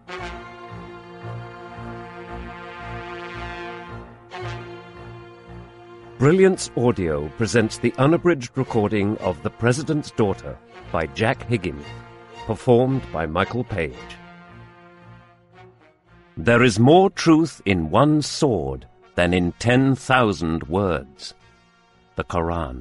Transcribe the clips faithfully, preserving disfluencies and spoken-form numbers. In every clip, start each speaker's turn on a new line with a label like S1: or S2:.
S1: Brilliance Audio presents the unabridged recording of The President's Daughter by Jack Higgins, performed by Michael Page. There is more truth in one sword than in ten thousand words. The Koran.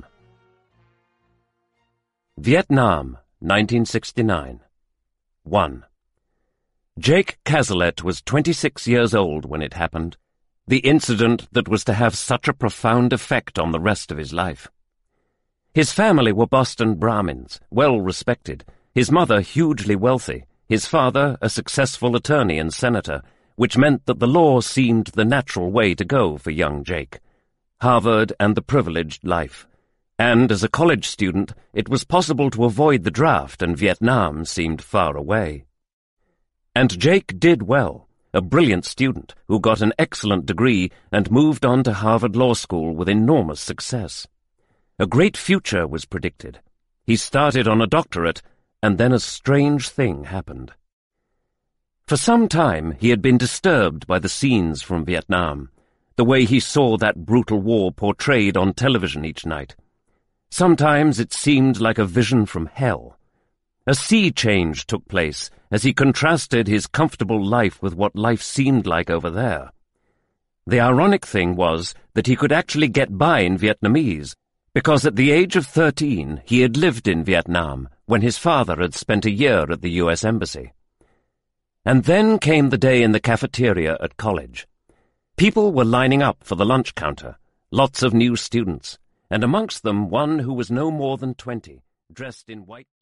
S1: Vietnam, nineteen sixty-nine. one. Jake Cazalet was twenty-six years old when it happened, the incident that was to have such a profound effect on the rest of his life. His family were Boston Brahmins, well respected, his mother hugely wealthy, his father a successful attorney and senator, which meant that the law seemed the natural way to go for young Jake. Harvard and the privileged life. And as a college student, it was possible to avoid the draft, and Vietnam seemed far away. And Jake did well. A brilliant student who got an excellent degree and moved on to Harvard Law School with enormous success. A great future was predicted. He started on a doctorate, and then a strange thing happened. For some time he had been disturbed by the scenes from Vietnam, the way he saw that brutal war portrayed on television each night. Sometimes it seemed like a vision from hell. A sea change took place as he contrasted his comfortable life with what life seemed like over there. The ironic thing was that he could actually get by in Vietnamese, because at the age of thirteen he had lived in Vietnam when his father had spent a year at the U S Embassy. And then came the day in the cafeteria at college. People were lining up for the lunch counter, lots of new students, and amongst them one who was no more than twenty, dressed in white